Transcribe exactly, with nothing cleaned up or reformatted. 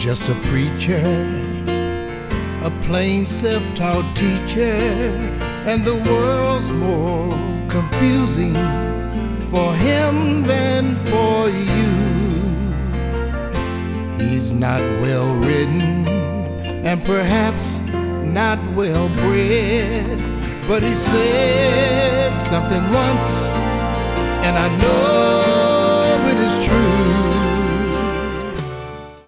just a preacher, a plain self-taught teacher, and the world's more confusing for him than for you. He's not well written and perhaps not well bred, but he said something once, and I know